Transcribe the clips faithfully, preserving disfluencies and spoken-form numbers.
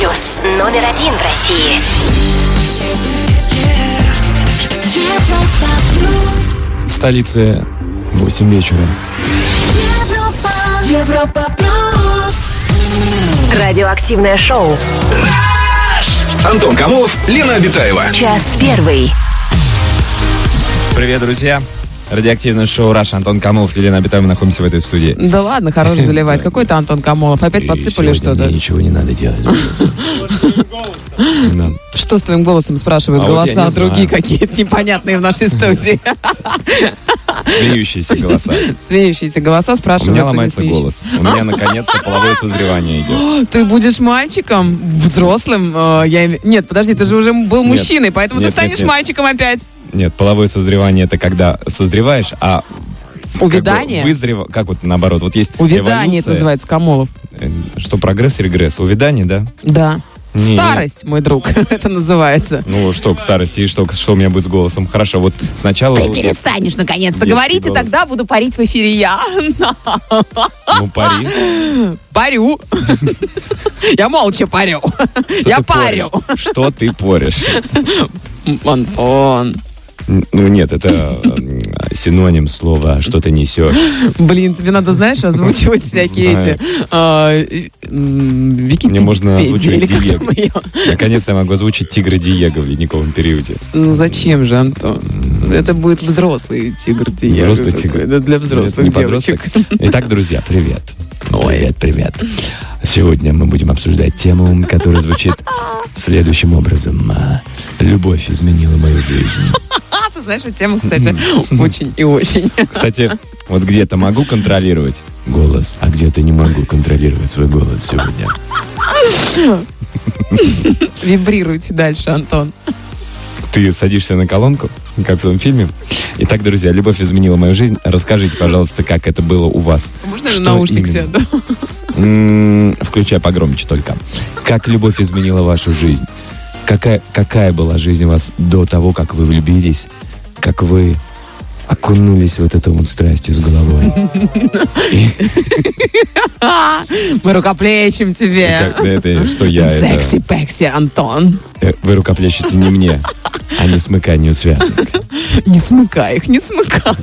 плюс, номер один в России. В столице восемь вечера. Европа плюс. Радиоактивное шоу. Антон Камолов, Лена Обитаева. Час первый. Привет, друзья. Радиоактивное шоу «Раш». Антон Камолов, Елена Обитаева, находимся в этой студии. Да ладно, хорош заливать. Какой-то Антон Камолов. Опять подсыпали что-то. Мне ничего не надо делать. Что с твоим голосом, спрашивают А вот голоса я не другие знаю. какие-то непонятные в нашей студии. Смеющиеся голоса. Смеющиеся голоса У спрашивают. меня кто не ломается смеющийся. голос. У меня наконец-то половое созревание идет. Ты будешь мальчиком, взрослым? э, я име- Нет, подожди, ты же уже был Нет. мужчиной, поэтому Нет, ты станешь нет, нет. мальчиком опять. Нет, половое созревание — это когда созреваешь, а Увядание? как бы вызрев... Как вот наоборот? Вот есть Увядание это эволюция. называется, Камолов. Э, Что, прогресс, регресс? Увядание, да? Да. Не. Старость, мой друг, это называется. Ну, что к старости, и что, что у меня будет с голосом? Хорошо, вот сначала... Ты перестанешь наконец-то Детский говорить, и голос. тогда буду парить в эфире я. Ну, пари. Парю. Я молча парю. Что Я ты парю. порешь? Что ты порешь? Антон. Ну, нет, это м, синоним слова «что ты несешь». Блин, тебе надо, знаешь, озвучивать всякие Знаю. эти а, э, м, Википедии. Мне можно озвучивать или как Диего. там её? Наконец-то я могу озвучить «Тигра Диего» в ледниковом периоде. Ну зачем же, Антон? Это будет взрослый тигр Диего. Взрослый такой, тигр. да, для Это взрослых не девочек. подросток. Итак, друзья, привет. Ой. Привет, привет. Сегодня мы будем обсуждать тему, которая звучит следующим образом. А, «Любовь изменила мою жизнь». А, ты знаешь, эта тема, кстати, очень и очень. Кстати, вот где-то могу контролировать голос, а где-то не могу контролировать свой голос сегодня. Вибрируйте дальше, Антон. Ты садишься на колонку, как в том фильме. Итак, друзья, «Любовь изменила мою жизнь». Расскажите, пожалуйста, как это было у вас. Можно Что наушник именно? сяду? М, Включай погромче только. Как любовь изменила вашу жизнь? Какая, какая была жизнь у вас до того, как вы влюбились? Как вы окунулись в эту вот страсть с головой? Мы рукоплещем тебе. Как- это что я? это- Секси-пекси, Антон. э, Вы рукоплещете не мне, а не смыканию связок. Не смыкай их, не смыкай.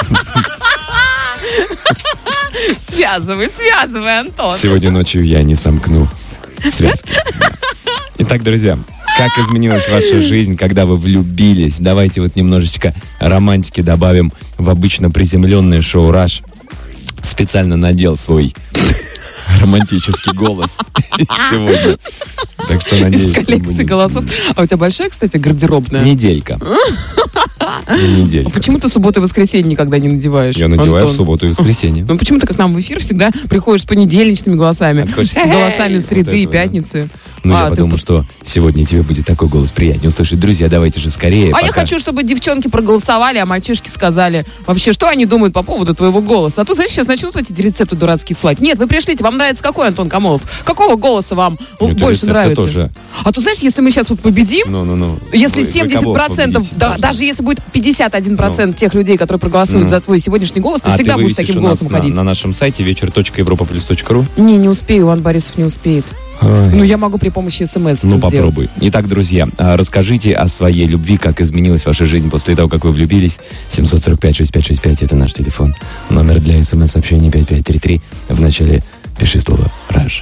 Связывай, связывай, Антон. Сегодня ночью я не сомкну связки. Итак, друзья, как изменилась ваша жизнь, когда вы влюбились? Давайте вот немножечко романтики добавим в обычно приземленное шоу «Раш». Специально надел свой романтический голос сегодня. Так что надеюсь, Из что коллекции будет голосов. А у тебя большая, кстати, гардеробная? неделька. Не неделька. А почему ты субботу и воскресенье никогда не надеваешь? Я надеваю Антон? в субботу и воскресенье. Ну почему ты как нам в эфир всегда приходишь с понедельничными голосами, А ты хочешь, с голосами «Эй!» среды вот и этого, да? пятницы? Ну, А, я ты подумал, пос- что сегодня тебе будет такой голос приятнее услышать. Друзья, давайте же скорее. А я пока- хочу, чтобы девчонки проголосовали, а мальчишки сказали вообще, что они думают по поводу твоего голоса. А то, знаешь, сейчас начнут эти рецепты дурацкие слать. Нет, вы пришлите, вам нравится какой, Антон Камолов? Какого голоса вам Нет, больше рецепты нравится? тоже. А то, знаешь, если мы сейчас вот победим, Ну-ну-ну. если Вы- вы семьдесят кого процентов, победите да, должны? даже если будет пятьдесят один процент тех людей, которые проголосуют Ну. за твой сегодняшний голос, ты А всегда ты будешь с вывесишь таким у нас голосом на, ходить. на нашем сайте вечер точка европа плюс точка ру. Не, не успею, Иван Борисов не успеет. Ну, я могу при помощи смс Ну, это сделать. попробуй. Итак, друзья, а, расскажите о своей любви, как изменилась ваша жизнь после того, как вы влюбились. семь сорок пять шестьдесят пять шестьдесят пять это наш телефон. Номер для смс-сообщений пять пять три три. В начале пиши слово «Раш».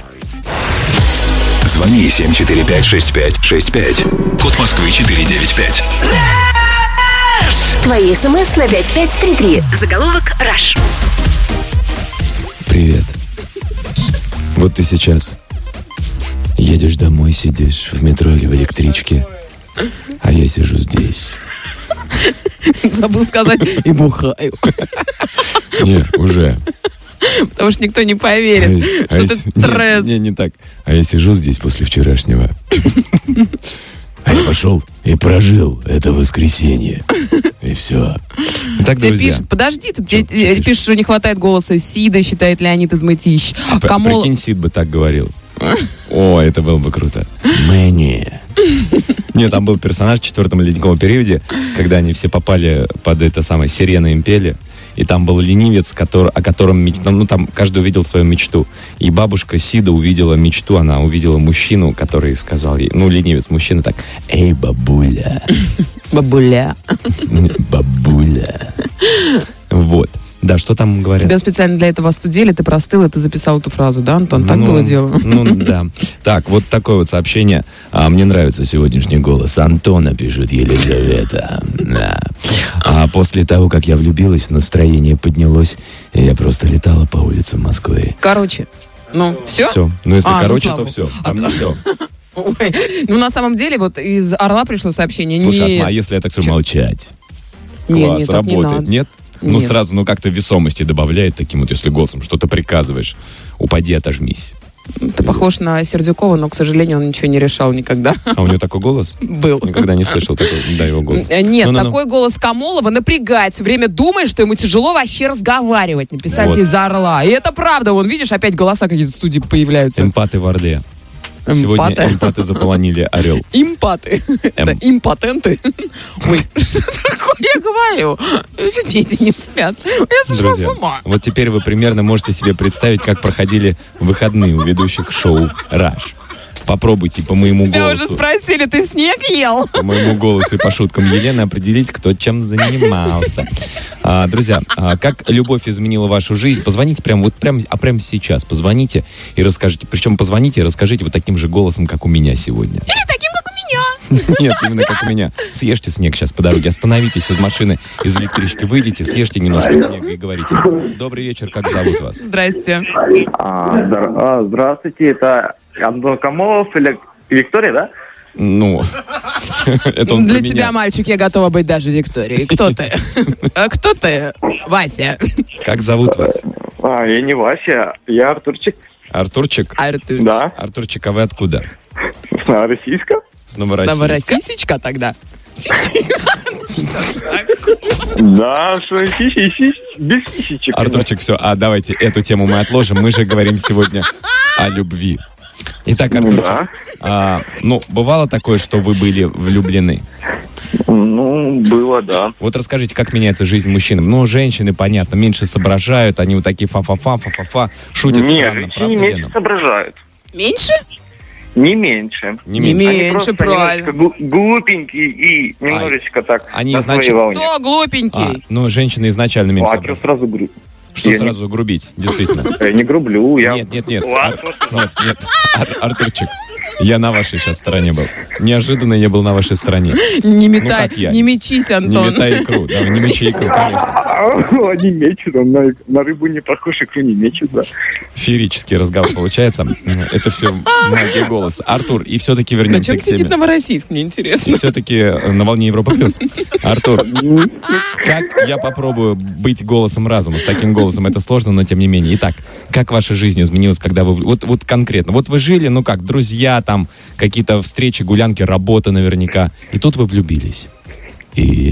Звони семь четыре пять шесть пять шесть пять. Код Москвы четыре девять пять. Твои смс на пять пять три три. Заголовок «Раш». Привет. Вот ты сейчас едешь домой, сидишь в метро или в электричке, а я сижу здесь. Забыл сказать и бухаю. Не, уже. Потому что никто не поверит, А что я ты си- трес. Не, не, не так. А я сижу здесь после вчерашнего. А я пошел и прожил это воскресенье. И все. Итак, Тебе друзья. пишут, подожди, тут Чё- тебе чё э, пишут? пишут, что не хватает голоса Сида, считает Леонид Измытищ. П- Камол... Прикинь, Сид бы так говорил. О, это было бы круто. Мэнни. Нет, там был персонаж в четвертом ледниковом периоде, когда они все попали под это самое, сирены им пели. и там был ленивец, который, о котором, меч- ну, там каждый увидел свою мечту. И бабушка Сида увидела мечту, она увидела мужчину, который сказал ей, ну, ленивец, мужчина так, эй, бабуля. Бабуля. Бабуля. Вот. Да, что там говорят? Тебя специально для этого остудили, ты простыл, и ты записал эту фразу, да, Антон? Так ну, было дело? Ну, да. Так, вот такое вот сообщение. А, мне нравится сегодняшний голос Антона, пишет Елизавета. Да. А после того, как я влюбилась, настроение поднялось, и я просто летала по улицам Москвы. Короче, ну, все? Все. Ну, если А, короче, ну, то все. Там а не все. Ой, ну, на самом деле, вот из Орла пришло сообщение. Слушай, Нет. Асма, а если я так скажу, Чё? молчать? Не, Класс, не, так не работает, надо. нет? Ну, Нет. сразу, ну, как-то весомости добавляет таким вот, если голосом что-то приказываешь. Упади, отожмись. Ты похож на Сердюкова, но, к сожалению, он ничего не решал никогда. А у него такой голос? Был. Никогда не слышал такой, да, его голос. Нет, Ну-ну-ну. такой голос Камолова напрягает. Все время думает, что ему тяжело вообще разговаривать, написать Вот. из Орла. И это правда. Вон, видишь, опять голоса какие-то в студии появляются. Эмпаты в Орле. Сегодня Эмпаты. эмпаты заполонили Орел. Импаты. Это Эм. импотенты. Ой, что такое я говорю? Что дети не спят? Я сошла с Друзья, ума. вот теперь вы примерно можете себе представить, как проходили выходные у ведущих шоу «Раш». Попробуйте по моему Тебя уже голосу, спросили, ты снег ел? по моему голосу и по шуткам Елены определить, кто чем занимался. А, друзья, а, как любовь изменила вашу жизнь? Позвоните прямо вот прямо, а прямо сейчас. Позвоните и расскажите. Причем позвоните и расскажите вот таким же голосом, как у меня сегодня. Или таким, как у меня. Нет, именно как у меня. Съешьте снег сейчас по дороге, остановитесь из машины, из электрички выйдете, съешьте немножко снега и говорите: добрый вечер, как зовут вас? Здрасте. А, здра- а, здравствуйте, это Антон Камолов или Виктория, да? Ну, это он Для про меня. тебя, мальчик, я готова быть даже Викторией. Кто ты? А кто ты, Вася? Как зовут вас? А, я не Вася, я Артурчик. Артурчик? Артур. Да, Артурчик, а вы откуда? с Новороссийска. С Новороссийска? Новороссийсечка тогда. Да, что сиси, сиси, без сисичек. Артурчик, все, а давайте эту тему мы отложим. Мы же говорим сегодня о любви. Итак, Артурчик, Да. а, ну, бывало такое, что вы были влюблены? Ну, было, да. Вот расскажите, как меняется жизнь мужчинам. Ну, женщины, понятно, меньше соображают, они вот такие фа-фа-фа, фа-фа-фа, шутят Нет, странно, женщины правда, меньше Лена? соображают. Меньше? Не меньше. Не Не меньше. Они меньше, просто правильно. немножечко глу- глупенькие и немножечко так они на значит- своей волне. Кто А, глупенький? ну, женщины изначально меньше А что соображают. сразу говорю? Что я сразу грубить, действительно. Не, я не грублю, я... Нет, нет, нет. Ладно, Ар- Нет, нет. Ар- Артурчик, я на вашей сейчас стороне был. Неожиданно я был на вашей стороне. Не метай, как я. не мечись, Не Антон. метай икру. Да, не мечи икру, конечно. Они мечут, он на, на рыбу не похож, икру не мечут, да. Феерический разговор получается. Это все магия голоса. Артур, и все-таки На вернемся чем к сидит теме. Новороссийск, мне интересно. И все-таки на волне Европа плюс. Артур, как я попробую быть голосом разума? С таким голосом это сложно, но тем не менее. Итак, как ваша жизнь изменилась, когда вы... Вот, вот конкретно. Вот вы жили, ну как, друзья, там, какие-то встречи, гулянки, работа наверняка. И тут вы влюбились. И...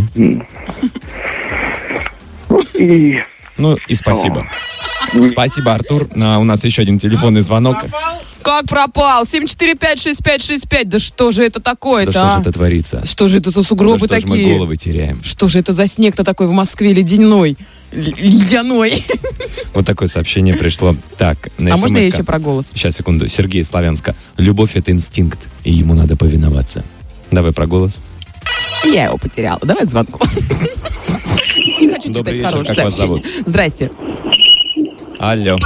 И... Ну и спасибо. Спасибо, Артур. А, у нас еще один телефонный звонок. Как пропал? семь четыре пять шесть пять шесть пять. Да что же это такое-то, Да что же а? это творится? Что же это за Да сугробы что же мы такие? головы теряем? Что же это за снег-то такой в Москве ледяной? Л- Ледяной. Вот такое сообщение пришло. Так, на А можно я СМС-ка. еще про голос? Сейчас, секунду. Сергей Славянска. Любовь — это инстинкт, и ему надо повиноваться. Давай про голос. Я его потеряла. Давай к звонку. Не хочу Добрый читать вечер, хорошее как вас сообщение. Здрасте. Алло.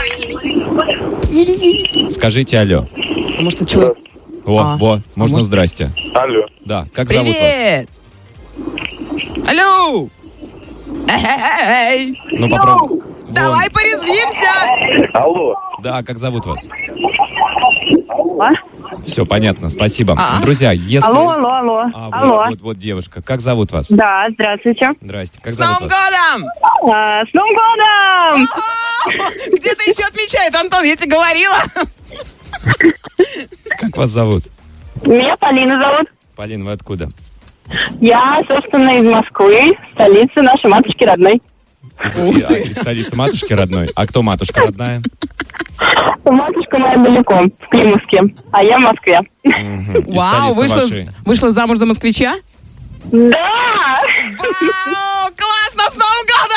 Скажите алло. А может, это человек... О, А, во, а можно может- здрасте. Алло. Да, как зовут вас? Привет! Алло! Эй! Ну, попробуй. Давай порезвимся! Алло. Да, как зовут вас? Алло. Все, понятно, спасибо. А. Друзья, если... Алло, алло, алло. А, вот, алло. вот, вот девушка. Как зовут вас? Да, здравствуйте. Здрасте. Как С зовут Новым вас? годом! А, с Новым годом! О, где-то еще отмечает, Антон, я тебе говорила. Как вас зовут? Меня Полина зовут. Полина, вы откуда? Я, собственно, из Москвы, столицы нашей матушки родной. Из, Ух а, ты. из столицы матушки родной. А кто матушка родная? Матушка моя далеко, в Климовске, а я в Москве. Мгм. И Вау, столица вышла, вашей. вышла замуж за москвича? Да! Вау, классно, с Новым годом!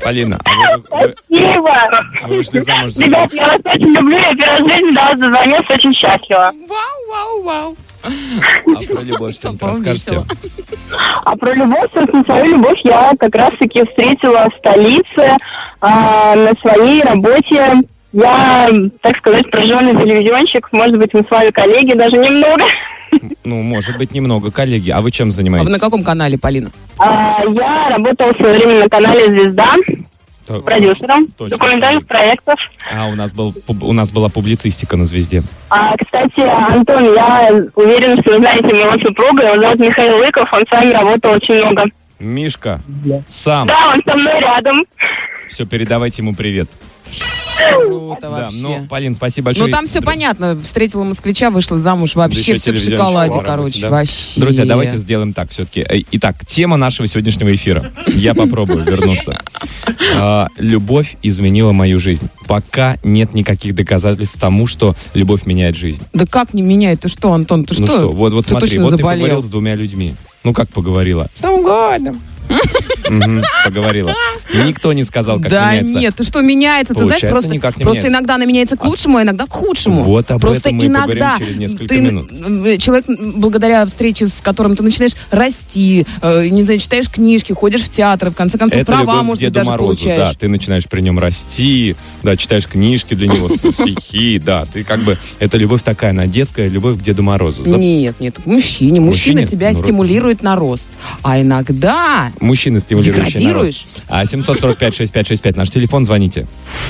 Полина, а вы, вы, Спасибо. вы вышли замуж за... Ребят, я вас очень люблю, я первый раз в жизни до вас дозвонилась, очень счастлива. Вау, вау, вау. А про любовь что-нибудь По-моему, расскажете? весело. А про любовь, собственно, свою любовь я как раз-таки встретила в столице, а, на своей работе. Я, так сказать, прожженный телевизионщик, может быть, мы с вами коллеги даже немного. Ну, может быть, немного, коллеги. А вы чем А вы занимаетесь? на каком канале, Полина? А, я работала в свое время на канале «Звезда», То- продюсером Точно. документальных проектов. А, у нас, был, пуб- у нас была публицистика на «Звезде». А, кстати, Антон, я уверена, что вы знаете моего супруга, его зовут Михаил Лыков, он с вами работал очень много. Мишка, сам. Да, он со мной рядом. Все, передавайте ему привет. Круто Да, вообще. ну, Полин, спасибо большое. Ну там все Дру- понятно. Встретила москвича, вышла замуж. Да Вообще еще все в телевизионный шоколаде, шоу короче. работает, да? Вообще. Друзья, давайте сделаем так все-таки. Итак, тема нашего сегодняшнего эфира. Я попробую вернуться. А, Любовь изменила мою жизнь. Пока нет никаких доказательств тому, что любовь меняет жизнь. Да как не меняет? Ты что, Антон, ты Ну что? что, вот, вот Ты смотри, точно вот ты заболел. поговорил с двумя людьми. Ну как поговорила? С Новым годом. Мгм, поговорила. Никто не сказал, как Да меняется. нет, ты что, меняется? Ты знаешь, Получается, просто, никак не просто меняется. иногда она меняется к лучшему, а иногда к худшему. Вот об просто этом мы и иногда поговорим через несколько ты, минут. м, человек, м, благодаря встрече, с которым ты начинаешь расти, э, не знаю, читаешь книжки, ходишь в театр, в конце концов, Это права, любовь к может быть, Деду даже Морозу, получаешь. да, ты начинаешь при нем расти, да, читаешь книжки для него, с- стихи, да, ты как бы, это любовь такая, она детская, любовь к Деду Морозу. За- Нет, нет, к мужчине. Мужчина Мужчине? тебя Ну, стимулирует на рост. А иногда Мужчины стимулирующие на деградируешь. рост. А семьсот сорок пять шестьдесят пять шестьдесят пять наш телефон, звоните.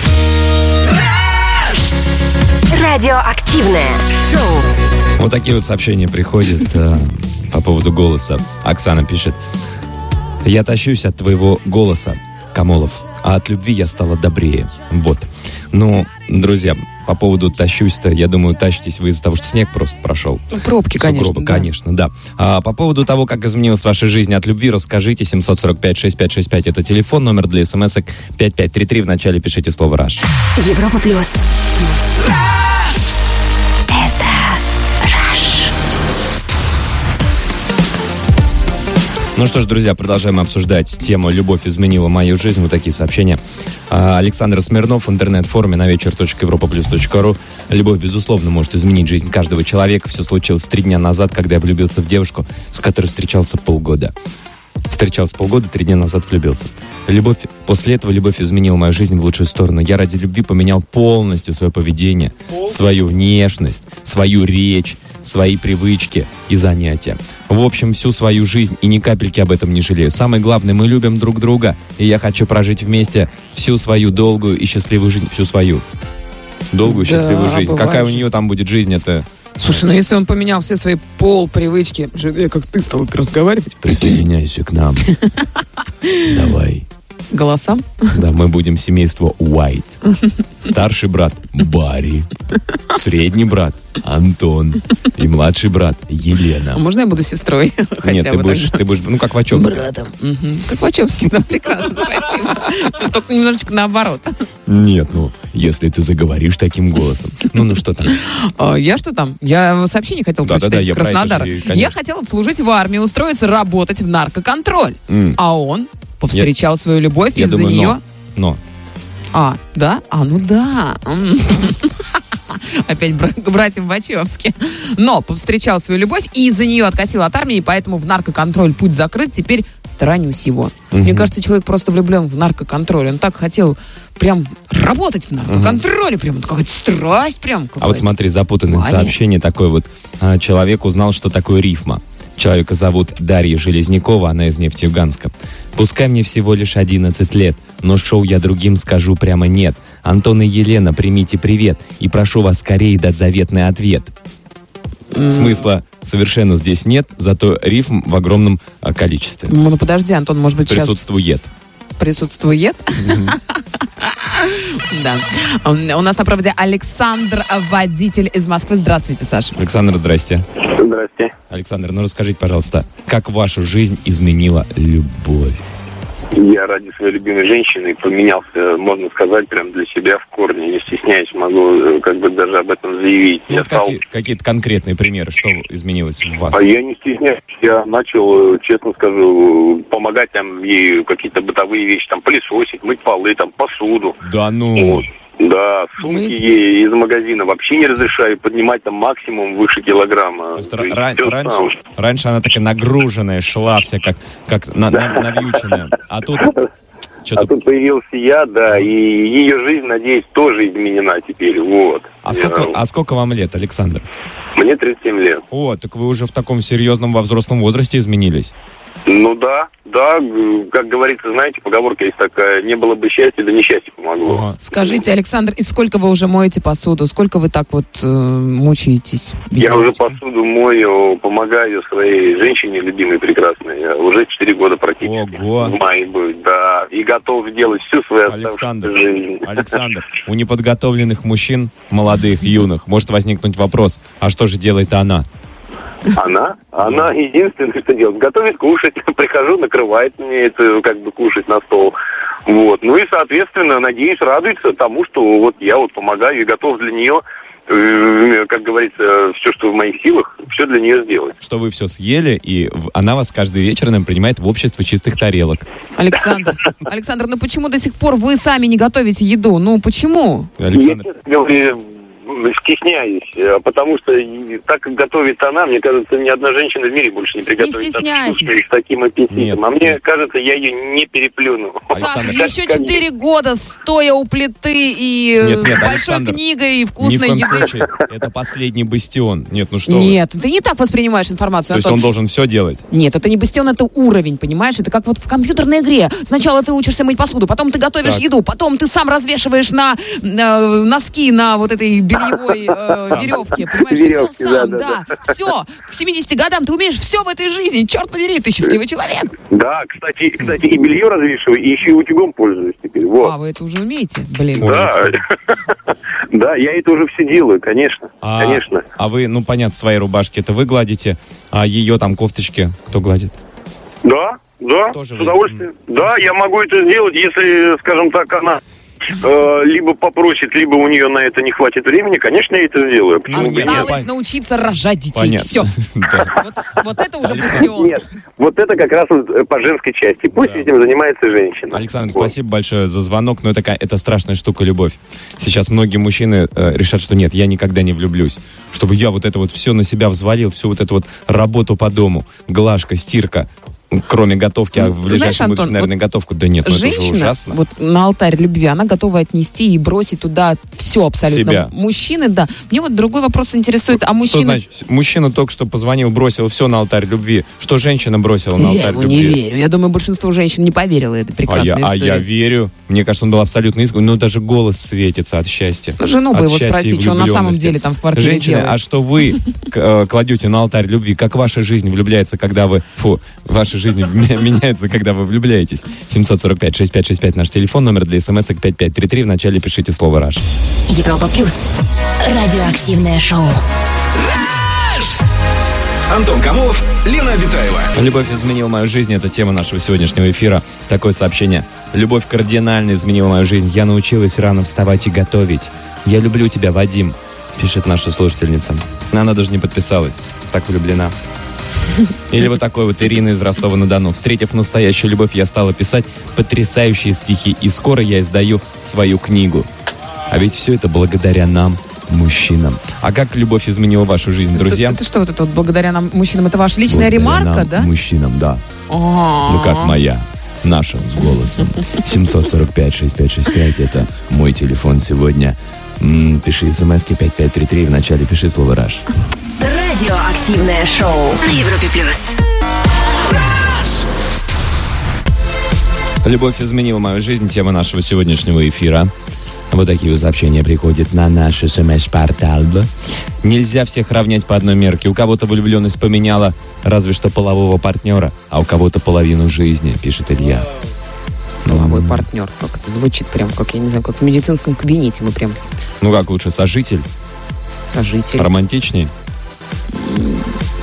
Радиоактивное шоу. Вот такие вот сообщения приходят э, по поводу голоса. Оксана пишет: я тащусь от твоего голоса, Камолов, а от любви я стала добрее. Вот. Ну, друзья, по поводу тащусь-то, я думаю, тащитесь вы из-за того, что снег просто прошел. Ну, пробки, конечно. Сугробы, да. конечно, да. А по поводу того, как изменилась ваша жизнь от любви, расскажите. семьсот сорок пять шестьдесят пять шестьдесят пять это телефон, номер для смс-ок пять пять три три. В начале пишите слово «Раш». Европа плюс. Ну что ж, друзья, продолжаем обсуждать тему «Любовь изменила мою жизнь». Вот такие сообщения. А, Александр Смирнов в интернет-форуме на вечер точка европа плюс точка ру. Любовь, безусловно, может изменить жизнь каждого человека. Все случилось три дня назад, когда я влюбился в девушку, с которой встречался полгода. Встречался полгода, три дня назад влюбился. Любовь, после этого любовь изменила мою жизнь в лучшую сторону. Я ради любви поменял полностью свое поведение, свою внешность, свою речь, свои привычки и занятия. В общем, всю свою жизнь и ни капельки об этом не жалею. Самое главное, мы любим друг друга, и я хочу прожить вместе всю свою долгую и счастливую жизнь, всю свою долгую и Да, счастливую жизнь. бывает Какая у же. нее там будет жизнь, это Слушай, ну если он поменял все свои пол, привычки, же, как ты стал разговаривать, присоединяйся к нам. Давай. голосам, Да, мы будем семейство Уайт. Старший брат Барри, средний брат Антон и младший брат а Елена. можно я буду сестрой? Хотя Нет, ты бы будешь, так. ты будешь, ну как Вачовский. Братом. Мгм. Как Вачовский, да, прекрасно, спасибо. Только немножечко наоборот. Нет, ну, если ты заговоришь таким голосом. Ну, ну что там? А, Я что там? Я сообщение хотела Да-да-да, прочитать я из про это Краснодара. же, конечно. Я хотела служить в армии, устроиться работать в наркоконтроль. М. А он повстречал свою любовь Я из-за думаю, нее. но. Но. А, да? А, ну да. М. Опять бра- братья Вачовски. Но повстречал свою любовь и из-за нее откатил от армии, поэтому в наркоконтроль путь закрыт, теперь сторонюсь его. Мне кажется, человек просто влюблен в наркоконтроль. Он так хотел прям работать в наркоконтроле, прям вот какая-то страсть прям. А вот смотри, запутанное Ваня. сообщение такое вот. А, Человек узнал, что такое рифма. Человека зовут Дарья Железнякова, она из Нефтеюганска. Пускай мне всего лишь одиннадцать лет, но шоу я другим скажу прямо нет. Антон и Елена, примите привет и прошу вас скорее дать заветный ответ. Смысла совершенно здесь нет, зато рифм в огромном а, количестве. Ну, ну, подожди, Антон, может быть, сейчас Присутствует. присутствует? Да. У нас на проводе Александр, водитель из Москвы. Здравствуйте, Саша. Александр, здрасте. Здрасте. Александр, ну расскажите, пожалуйста, как вашу жизнь изменила любовь? Я ради своей любимой женщины поменялся, можно сказать, прям для себя в корне. Не стесняюсь, могу как бы даже об этом заявить. Ну, я стал... какие, какие-то конкретные примеры, что изменилось в вас? А я не стесняюсь. Я начал, честно скажу, помогать там ей какие-то бытовые вещи, там пылесосить, мыть полы, там посуду. Да ну... Вот. Да, сумки Мыть? ей из магазина вообще не разрешаю поднимать там максимум выше килограмма. То есть То есть ран- всё раньше, сам. раньше она такая нагруженная, шла вся как, как на- на- навьюченная. А тут А что-то... тут появился я, да, и ее жизнь, надеюсь, тоже изменена теперь, вот. А сколько, Я- а сколько вам лет, Александр? Мне тридцать семь лет. О, так вы уже в таком серьезном во взрослом возрасте изменились. Ну да, да, г- как говорится, знаете, поговорка есть такая, не было бы счастья, да несчастье помогло. Ага. Скажите, Александр, и сколько вы уже моете посуду? Сколько вы так вот э, мучаетесь? Я уже бедняжечка? посуду мою, помогаю своей женщине, любимой, прекрасной, Я уже четыре года практически. Ого. В мае будет, да, и готов сделать всю свою Александр, оставшуюся жизнь. Александр, у неподготовленных мужчин, молодых, юных, может возникнуть вопрос, а что же делает она? Она? Она единственное, что делает. Готовит кушать. Прихожу, накрывает мне это, как бы, кушать на стол. Вот. Ну и, соответственно, надеюсь, радуется тому, что вот я вот помогаю и готов для нее, э, как говорится, все, что в моих силах, все для нее сделать. Что вы все съели, и в- она вас каждый вечер, наверное, принимает в общество чистых тарелок. Александр, Александр, ну почему до сих пор вы сами не готовите еду? Ну почему? Александр, Я, честно говоря, стесняюсь, э, потому что и так как готовит она, мне кажется, ни одна женщина в мире больше не приготовит стесняйтесь. с таким аппетитом. Нет. А мне кажется, я ее не переплюну. Саша, Александр, еще как- четыре года стоя у плиты и э, Нет, нет, с большой Александр, книгой и ни в вкусной коем еды. случае, это последний бастион. Нет, ну что вы. Нет, ты не так воспринимаешь информацию, То есть Антон. он должен все делать. Нет, это не бастион, это уровень, понимаешь? Это как вот в компьютерной игре. Сначала ты учишься мыть посуду, потом ты готовишь Так. еду, потом ты сам развешиваешь на э, носки на вот этой бельевой э, веревке, понимаешь? Веревки, все сам, да, да, да, Все. К семидесяти годам ты умеешь все в этой жизни. Черт подери, ты счастливый человек. Да, кстати, кстати, и белье развешиваю, и еще и утюгом пользуюсь теперь. Вот. А, вы это уже умеете? Блин. Ой. Да, да, я это уже все делаю, конечно, А, конечно. а вы, ну понятно, свои рубашки это вы гладите, а ее там кофточки кто гладит? Да, да, Тоже с вы- удовольствием. Да, я могу это сделать, если, скажем так, она э, либо попросит, либо у нее на это не хватит времени, конечно, я это сделаю. Почему бы и нет? Осталось Пон- научиться рожать детей. Понятно. Все. Да. Вот, вот это уже бастион. Нет, вот это как раз вот, э, по женской части. Пусть Да. этим занимается женщина. Александр, Вот. спасибо большое за звонок, но это, ка- это страшная штука, любовь. Сейчас многие мужчины э, решат, что нет, я никогда не влюблюсь. Чтобы я вот это вот все на себя взвалил, всю вот эту вот работу по дому, глажка, стирка, кроме готовки, а в Знаешь, ближайшем будущем, Антон, наверное, вот готовку. Да нет, ну это уже Женщина ужасно. вот на алтарь любви, она готова отнести и бросить туда все абсолютно. Себя. Мужчины, да. Мне вот другой вопрос интересует, а Что мужчины... значит? Мужчина только что позвонил, бросил все на алтарь любви. Что женщина бросила на Я алтарь ему любви? не верю. Я думаю, большинство женщин не поверило этой А прекрасной я, а истории. я верю. Мне кажется, он был абсолютно искренен. Ну, даже голос светится от счастья. Ну, жену бы От его счастья и спросить, что он на самом влюбленности. деле там в квартире Женщины, делает. а что вы к- э, кладете на алтарь любви? Как ваша жизнь влюбляется, когда вы... Фу, ваша жизнь м- меняется, когда вы влюбляетесь? семьсот сорок пять шестьдесят пять шестьдесят пять наш телефон, номер для смс-ок пять пять три три. Вначале пишите слово «Раш». Европа плюс. Радиоактивное шоу. Антон Камолов, Лена Обитаева. Любовь изменила мою жизнь. Это тема нашего сегодняшнего эфира. Такое сообщение. Любовь кардинально изменила мою жизнь. Я научилась рано вставать и готовить. Я люблю тебя, Вадим, пишет наша слушательница. Но она даже не подписалась. Так влюблена. Или вот такой вот Ирина из Ростова-на-Дону. Встретив настоящую любовь, я стала писать потрясающие стихи. И скоро я издаю свою книгу. А ведь все это благодаря нам, мужчинам. А как любовь изменила вашу жизнь, друзья? Это, это что, вот это вот благодаря нам, мужчинам, это ваша личная Благодаря ремарка, нам, да? мужчинам, да. А-а-а. Ну как моя, наша с голосом. семьсот сорок пять шестьдесят пять шестьдесят пять это мой телефон сегодня. М, пиши смс-ки пять пять три три, вначале пиши слово «Раш». Радиоактивное шоу на Европе плюс. Любовь изменила мою жизнь, тема нашего сегодняшнего эфира. Вот такие вот сообщения приходят на наш смс-портал. Нельзя всех равнять по одной мерке. У кого-то влюбленность поменяла разве что полового партнера, а у кого-то половину жизни, пишет Илья. Половой партнер. Как это звучит прям, как, я не знаю, как в медицинском кабинете. Мы прям Ну как лучше, сожитель? сожители. Романтичней?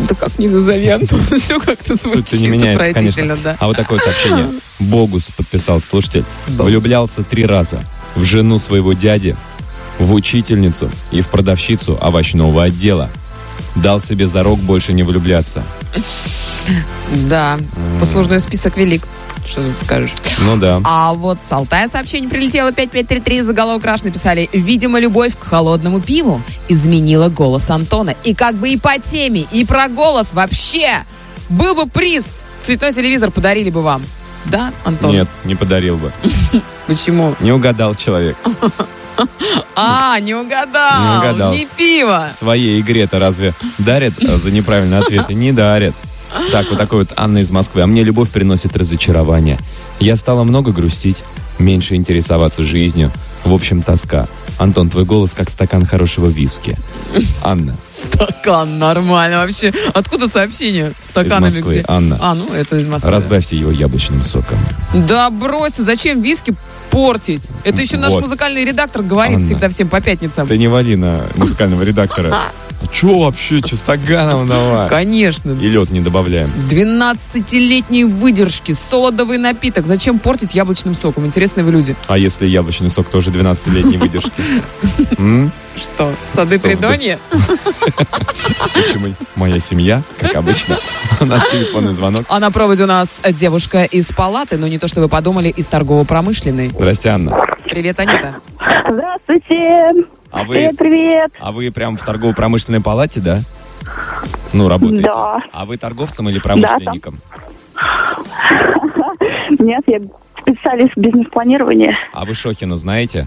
Да как не назови, Антон, все как-то звучит Суть не меняется, конечно. отвратительно, да. А вот такое сообщение. Богус подписал слушатель. Влюблялся три раза. В жену своего дяди, в учительницу и в продавщицу овощного отдела. Дал себе зарок больше не влюбляться. Да, послужной список велик. Что тут скажешь? Ну да. А вот с Алтая сообщение прилетело пять пять три три, заголовок «Раш» написали: видимо, любовь к холодному пиву изменила голос Антона. И как бы и по теме, и про голос вообще. Был бы приз, цветной телевизор подарили бы вам. Да, Антон? Нет, не подарил бы. Почему? Не угадал человек. А, не угадал. Не угадал. Не пиво. В своей игре-то разве дарят за неправильные ответы? Не дарят. Так, вот такой вот Анна из Москвы. А мне любовь приносит разочарование. Я стала много грустить, меньше интересоваться жизнью. В общем, тоска. Антон, твой голос как стакан хорошего виски. Анна. Стакан, нормально вообще. Откуда сообщение? Стакан из или Москвы. где? Анна. А, ну это из Москвы. Разбавьте его яблочным соком. Да брось ты, зачем виски портить? Это еще наш Вот. музыкальный редактор говорит Анна. всегда всем по пятницам. Ты не вали на музыкального редактора. А че вообще, чистоганом давай? Конечно. И лед не добавляем. двенадцатилетней выдержки, солодовый напиток. Зачем портить яблочным соком? Интересные вы люди. А если яблочный сок тоже двенадцатилетней выдержки? М? Что, сады Что, Придонья? Почему? Моя семья, как обычно. У нас телефонный звонок. А на проводе у нас девушка из палаты, но не то, что вы подумали, из торгово-промышленной. Здрасте, Анна. Привет, Анита. Здравствуйте. А вы, Привет, привет. а вы прям в торгово-промышленной палате, да? Ну, работаете? Да. А вы торговцем или промышленником? Нет, я специалист бизнес-планирования. А вы Шохина знаете?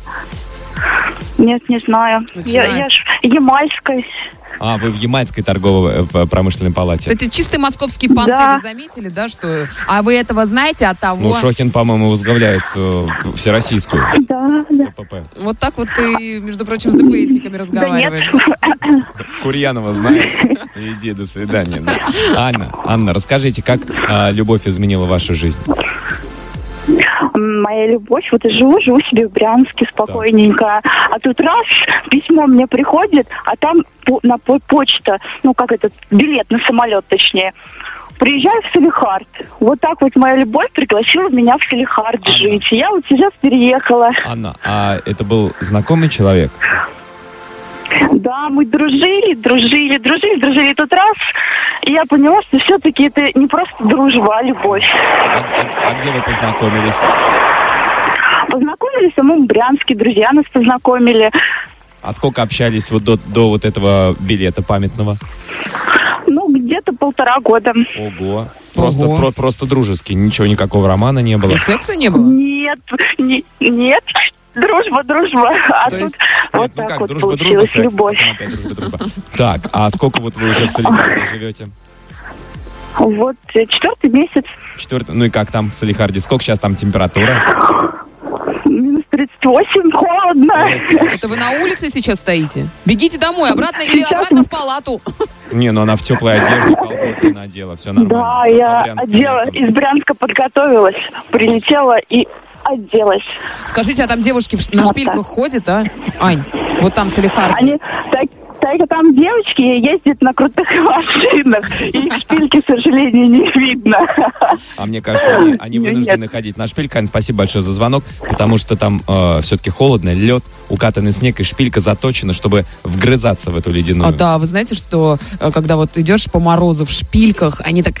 Нет, не знаю. Я, я Начинается. ж ямальской. А, вы в Ямальской торгово-промышленной палате. Эти чистые московские понты, Да. вы заметили, да, что... А вы этого знаете от того... Ну, Шохин, по-моему, возглавляет э, всероссийскую Да, да. ПП. Вот так вот ты, между прочим, с ДПСниками Да нет. разговариваешь. Курьянова знаешь? Иди, до свидания. Да. Анна, Анна, расскажите, как а, любовь изменила вашу жизнь? Моя любовь, вот и живу, живу себе в Брянске спокойненько. А тут раз, письмо мне приходит, а там по- на по- почта, ну как этот, билет на самолет точнее. Приезжаю в Салехард. Вот так вот моя любовь пригласила меня в Салехард Ага. жить. И я вот сейчас переехала. Анна, а это был знакомый человек? Да, мы дружили, дружили, дружили, дружили. И тут раз, и я поняла, что все-таки это не просто дружба, а любовь. А, а- а где вы познакомились? Познакомились в самом Брянске, друзья нас познакомили. А сколько общались вот до, до вот этого билета памятного? Ну, где-то полтора года. Ого. Просто, Ого. про- просто дружеский, ничего, никакого романа не было. И секса не было? Нет, не- нет, дружба, дружба. А То тут есть- вот Нет, ну так как, вот дружба, дружба, получилась секс, любовь. потом опять дружба, дружба. Так, а сколько вот вы уже в Салихарде живете? Вот э, четвертый месяц, Четвертый, ну и как там в Салихарде? Сколько сейчас там температура? минус тридцать восемь, холодно. Это вы на улице сейчас стоите? Бегите домой, обратно или Сейчас обратно мы- в палату. Не, ну она в теплой одежде, колготки надела, все нормально. Да, А я Брянске одела, летом? из Брянска подготовилась, прилетела и оделась. Скажите, а там девушки в ш- на Вот шпильках так. ходят, а? Ань, вот там в Салехарде. Они так, так там девочки ездят на крутых машинах, и их шпильки, к сожалению, не видно. А мне кажется, они, они Нет. вынуждены ходить на шпильк. Ань, спасибо большое за звонок, потому что там э, все-таки холодно, лед, укатанный снег, и шпилька заточена, чтобы вгрызаться в эту ледяную. А, да, вы знаете, что э, когда вот идешь по морозу в шпильках, они так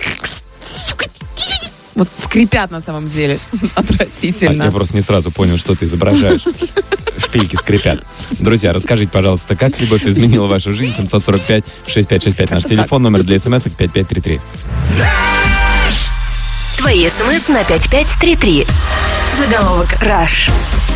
вот скрипят на самом деле. А, Отвратительно. я просто не сразу понял, что ты изображаешь. Шпильки скрипят. Друзья, расскажите, пожалуйста, как любовь изменила вашу жизнь? семь сорок пять шестьдесят пять шестьдесят пять наш телефон, номер для смс пять пять три три. Твои смс на пять пять три три. Заголовок «Раш».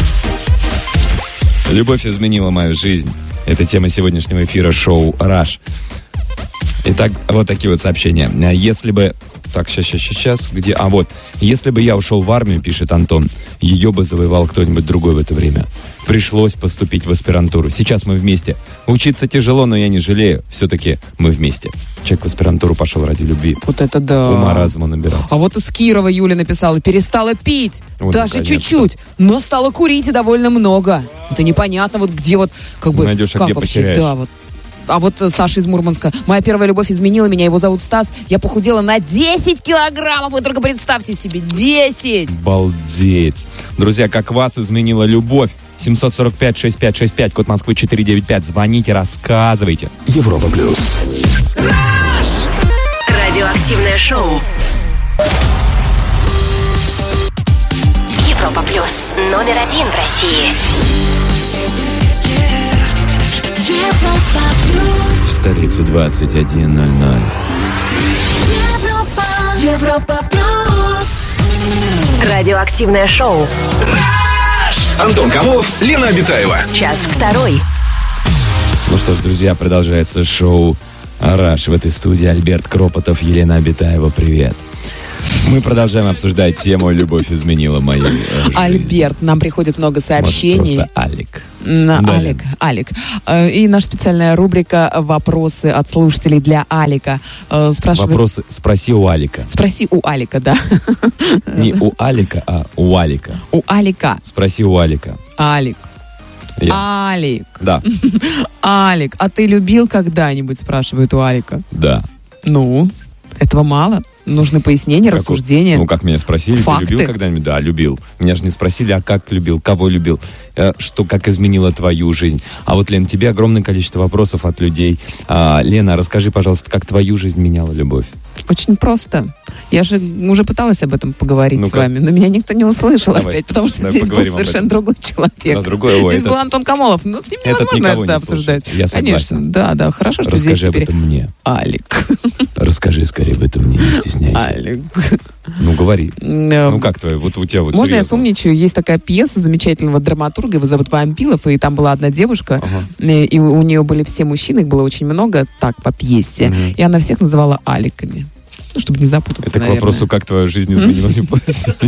Любовь изменила мою жизнь. Это тема сегодняшнего эфира шоу «Раш». Итак, вот такие вот сообщения. Если бы... Так, сейчас, сейчас, сейчас. Где? А, вот. Если бы я ушел в армию, пишет Антон, ее бы завоевал кто-нибудь другой в это время. Пришлось поступить в аспирантуру. Сейчас мы вместе. Учиться тяжело, но я не жалею. Все-таки мы вместе. Человек в аспирантуру пошел ради любви. Вот это да. Ума разума набираться. А вот из Кирова Юля написала: перестала пить, Вот, даже наконец-то. чуть-чуть, но стала курить и довольно много. Это непонятно, вот где вот, как бы, Найдешь, а как где вообще, потеряешь. да, вот. А вот Саша из Мурманска. Моя первая любовь изменила меня, его зовут Стас. Я похудела на десять килограммов. Вы только представьте себе, десять! Балдеть. Друзья, как вас изменила любовь? семь сорок пять шестьдесят пять шестьдесят пять, код Москвы четыреста девяносто пять. Звоните, рассказывайте. Европа плюс. Радиоактивное шоу. Европа плюс. Номер один в России. Европа плюс. В столице двадцать один ноль ноль. Европа. Европа плюс. Радиоактивное шоу. Антон Камолов, Лена Обитаева. Час второй. Ну что ж, друзья, продолжается шоу «Раш». В этой студии Альберт Кропотов, Елена Обитаева. Привет. Мы продолжаем обсуждать тему «Любовь изменила мою жизнь». Альберт, нам приходит много сообщений. Может, просто Алик. На, Да, Алик, Алик. Э, И наша специальная рубрика «Вопросы от слушателей для Алика». Э, Спрашивает... Вопросы спроси у Алика. Спроси у Алика, да. Не у Алика, а у Алика. У Алика. Спроси у Алика. Алик. Я. Алик. Да, Алик, а ты любил когда-нибудь, спрашивает у Алика. да. Ну, этого мало. Нужны пояснения, Как у- рассуждения. Ну, как меня спросили, Факты. ты любил когда-нибудь? Да, любил. Меня же не спросили, а как любил, кого любил, э, что, как изменило твою жизнь. А вот, Лен, тебе огромное количество вопросов от людей. А, Лена, расскажи, пожалуйста, как твою жизнь меняла любовь? Очень просто. Я же уже пыталась об этом поговорить Ну-ка. с вами, но меня никто не услышал Давай. опять, потому что Давай здесь был поговорим об совершенно этом. другой человек. Да, другой, ой, Здесь этот- был Антон Камолов. Ну, с ним Этот невозможно никого это не обсуждать. слушает. Я Конечно, согласен. да, да. Хорошо, что Расскажи здесь об теперь этом мне. Алик. Расскажи скорее об этом мне, не стесняйся. Алик. Ну, говори. Ну, Ну, как твое? Вот у тебя вот Можно я серьезно. сумничаю? Есть такая пьеса замечательного драматурга, его зовут Вампилов, и там была одна девушка, Ага. э, и у у нее были все мужчины, их было очень много, так, по пьесе, Мгм. и она всех называла Аликами. Ну, чтобы не запутаться, Это к наверное. вопросу, как твоя жизнь изменила любовь.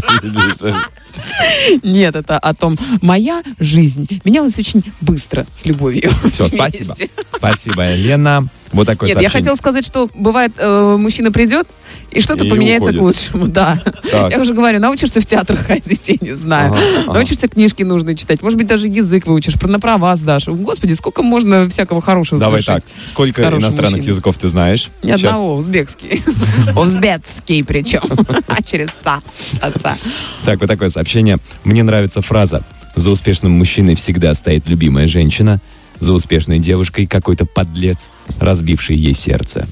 Нет, это о том, моя жизнь менялась очень быстро с любовью. Все, Вместе. спасибо. Спасибо, Лена. Вот такое Нет, я сообщение. хотела сказать, что бывает, э, мужчина придет, и что-то И поменяется уходит. к лучшему, да. Так. Я уже говорю, научишься в театр ходить, я не знаю. Ага, ага. Научишься книжки нужные читать. Может быть, даже язык выучишь, про на права сдашь. Господи, сколько можно всякого хорошего Давай совершить так. Сколько с хорошим иностранных мужчиной? языков ты знаешь? Ни Сейчас. одного, узбекский. Узбекский причем. Через ца, отца. Так, вот такое сообщение. Мне нравится фраза: за успешным мужчиной всегда стоит любимая женщина, за успешной девушкой какой-то подлец, разбивший ей сердце.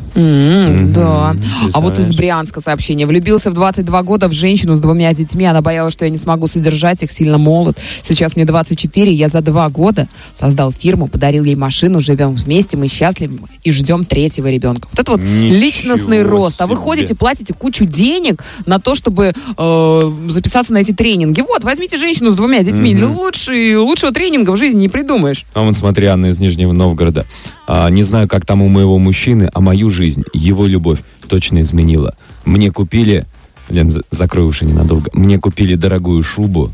М, Да. Ты А вот из знаешь. Брянска сообщение. Влюбился в двадцать два года в женщину с двумя детьми. Она боялась, что я не смогу содержать их, сильно молод. Сейчас мне двадцать четыре. Я за два года создал фирму, подарил ей машину, живем вместе, мы счастливы и ждем третьего ребенка. Вот это вот Ничего личностный рост. А вы себе. ходите, платите кучу денег на то, чтобы э, записаться на эти тренинги. Вот, возьмите женщину с двумя детьми. Мгм. Лучше, лучшего тренинга в жизни не придумаешь. А вон, смотри, Анна из Нижнего Новгорода. А, не знаю, как там у моего мужчины, а мою жизнь, его любовь точно изменила. Мне купили... Лен, за- закрой уши ненадолго. Мне купили дорогую шубу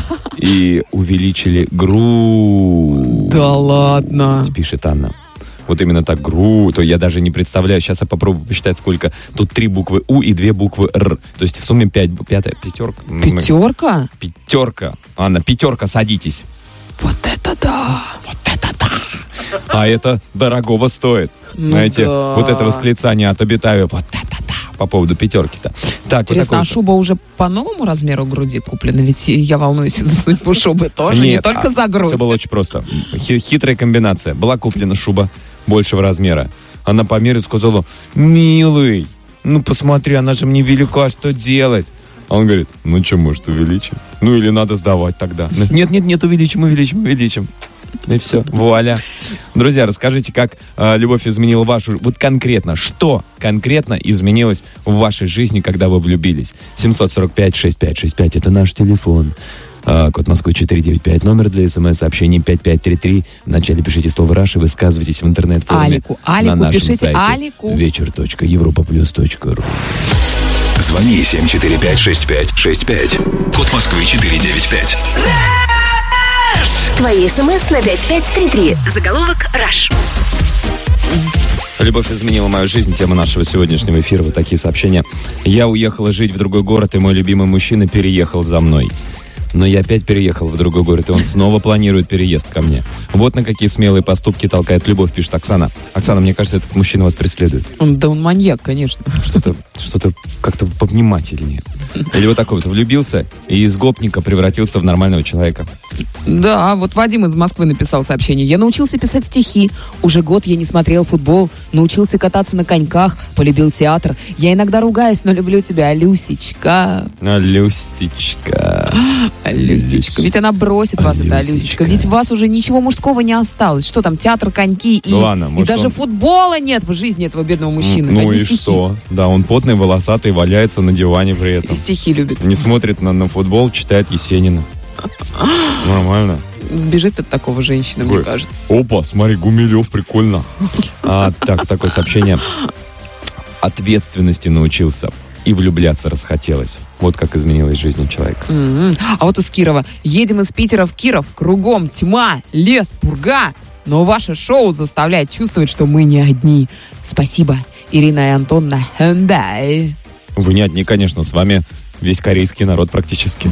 и увеличили грудь. Да ладно. Пишет Анна. Вот именно так, грудь. Я даже не представляю. Сейчас я попробую посчитать, сколько. Тут три буквы У и две буквы Р. То есть в сумме пять, пятая, пятерка. Пятерка? Пятерка. Анна, пятерка, садитесь. Вот это да. Вот это да! А это дорогого стоит. Ну Знаете, да. вот это восклицание от Обитаева. Вот это да! По поводу пятерки-то. Так, вот Интересно, такой а вот. шуба уже по новому размеру груди куплена? Ведь я волнуюсь за судьбу шубы тоже, не Нет, только а, за грудь. Все было очень просто. Хи- хитрая комбинация. Была куплена шуба большего размера. Она померит, сказала: милый, ну посмотри, она же мне велика, что делать? А он говорит: ну что, может, увеличим? Ну или надо сдавать тогда. Нет, нет, нет, увеличим, увеличим, увеличим. И все, вуаля. Друзья, расскажите, как э, любовь изменила вашу... Вот конкретно, что конкретно изменилось в вашей жизни, когда вы влюбились? семь сорок пять шестьдесят пять шестьдесят пять, это наш телефон. Э, код Москвы четыреста девяносто пять, номер для смс-сообщений пять пять три три. Вначале пишите слово «Раш» и высказывайтесь в интернет-форуме. Алику, Алику, на нашем пишите сайте Алику. вечер точка европа плюс точка ру. Звони семь четыре пять шесть пять шесть пять. Код Москвы четыреста девяносто пять. Твои смс на пять пять три три. Заголовок «Раш». Любовь изменила мою жизнь. Тема нашего сегодняшнего эфира. Вот такие сообщения. Я уехала жить в другой город, и мой любимый мужчина переехал за мной. но я опять переехал в другой город, и он снова планирует переезд ко мне. Вот на какие смелые поступки толкает любовь, пишет Оксана. Оксана, мне кажется, этот мужчина вас преследует. Он, да он маньяк, конечно. Что-то, что-то как-то повнимательнее. Или вот такой вот, влюбился и из гопника превратился в нормального человека. Да, вот Вадим из Москвы написал сообщение. Я научился писать стихи. Уже год я не смотрел футбол. Научился кататься на коньках. Полюбил театр. Я иногда ругаюсь, но люблю тебя, Люсечка. Алюсечка. Алюсечка. Ведь она бросит вас, эта Алюсечка. Ведь у вас уже ничего мужского не осталось. Что там, театр, коньки и, Ладно, и может, даже он- футбола нет в жизни этого бедного мужчины. Ну Одни и стихи. что? Да, он потный, волосатый, валяется на диване при И этом. стихи любит. Не смотрит на, на футбол, читает Есенина. Нормально. Сбежит от такого женщины, мне Ой. кажется. Опа, смотри, Гумилев, прикольно. А, так, такое сообщение. Ответственности научился. И влюбляться расхотелось. Вот как изменилась жизнь человека. М-м. А вот из Кирова. Едем из Питера в Киров. Кругом тьма, лес, пурга. Но ваше шоу заставляет чувствовать, что мы не одни. Спасибо, Ирина и Антонна. Хэндай. Вы не одни, конечно, с вами весь корейский народ практически.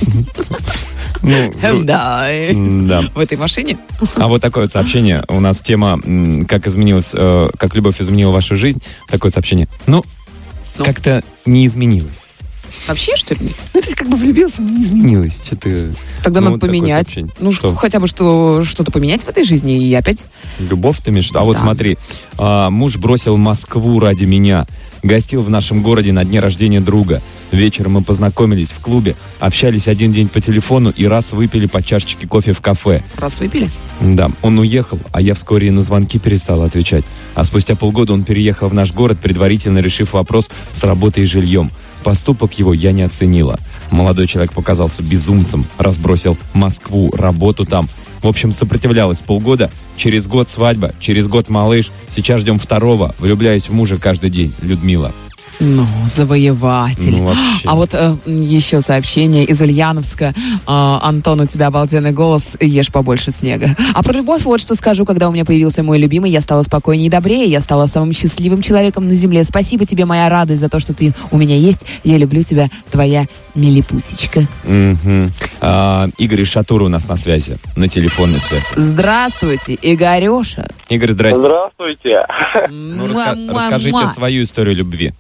Ну, Хэндай. да. В этой машине? А вот такое вот сообщение. У нас тема, м, как изменилась, э, как любовь изменила вашу жизнь. Такое сообщение. Ну, Ну. как-то не изменилось. Вообще, что ли? Ну, то есть, как бы влюбился, но не изменилось. Что-то... Тогда Ну, надо вот такое поменять. сообщение. Ну, Что? хотя бы что, что-то поменять в этой жизни и опять. Любовь ты имеешь? в виду? А вот Да. смотри, а, муж бросил Москву ради меня. Гостил в нашем городе на дне рождения друга. Вечером мы познакомились в клубе, общались один день по телефону и раз выпили по чашечке кофе в кафе. Раз выпили. Да, он уехал, а я вскоре и на звонки перестала отвечать. А спустя полгода он переехал в наш город, предварительно решив вопрос с работой и жильем. Поступок его я не оценила. Молодой человек показался безумцем, разбросил Москву, работу там. В общем, сопротивлялась полгода. Через год свадьба, через год малыш. Сейчас ждем второго. Влюбляюсь в мужа каждый день. Людмила. Ну, завоеватель. Ну, вообще. А вот э, еще сообщение из Ульяновска. А, Антон, у тебя обалденный голос, ешь побольше снега. А про любовь вот что скажу. Когда у меня появился мой любимый, я стала спокойнее и добрее. Я стала самым счастливым человеком на земле. Спасибо тебе, моя радость, за то, что ты у меня есть. Я люблю тебя, твоя милипусечка. Мгм. А, Игорь из Шатура у нас на связи. На телефонной связи. Здравствуйте, Игореша. Игорь, здрасте. Здравствуйте. Ну, раска- расскажите свою историю любви.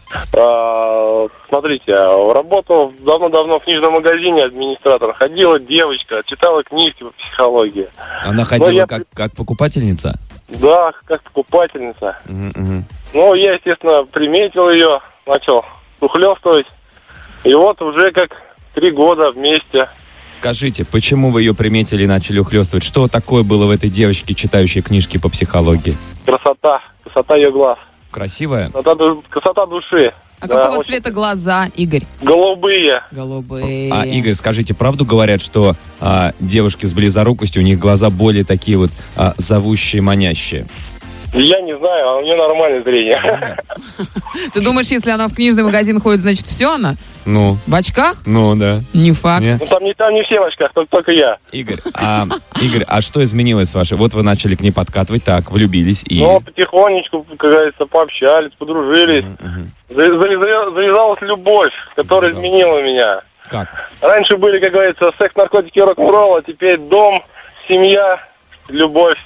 А, Смотрите, работал давно-давно в книжном магазине администратором. Ходила девочка, читала книжки по психологии. Она ходила я- как, как покупательница? Да, как покупательница. Мгм, мгм. Ну, я, естественно, приметил ее, начал ухлёстывать. И вот уже как три года вместе. Скажите, почему вы ее приметили и начали ухлёстывать? Что такое было в этой девочке, читающей книжки по психологии? Красота, красота ее глаз. Красивая? Красота, ду- красота души. А Да, какого очень цвета глаза, Игорь? голубые. Голубые. А, Игорь, скажите, правду говорят, что а, девушки с близорукостью, у них глаза более такие вот а, зовущие, манящие? Я не знаю, а у нее нормальное зрение. Ты думаешь, если она в книжный магазин ходит, значит, все она? Ну, В очках? ну да. Не факт. Не? Ну, там не, там не все в очках, только, только я. Игорь, а, Игорь, а что изменилось с вашей? Вот вы начали к ней подкатывать, так, влюбились и... Ну, потихонечку, как говорится, пообщались, подружились. Мгм. За- за- Завязалась любовь, которая Завязалась. изменила меня. Как? Раньше были, как говорится, секс, наркотики, рок-н-ролл, а теперь дом, семья, любовь.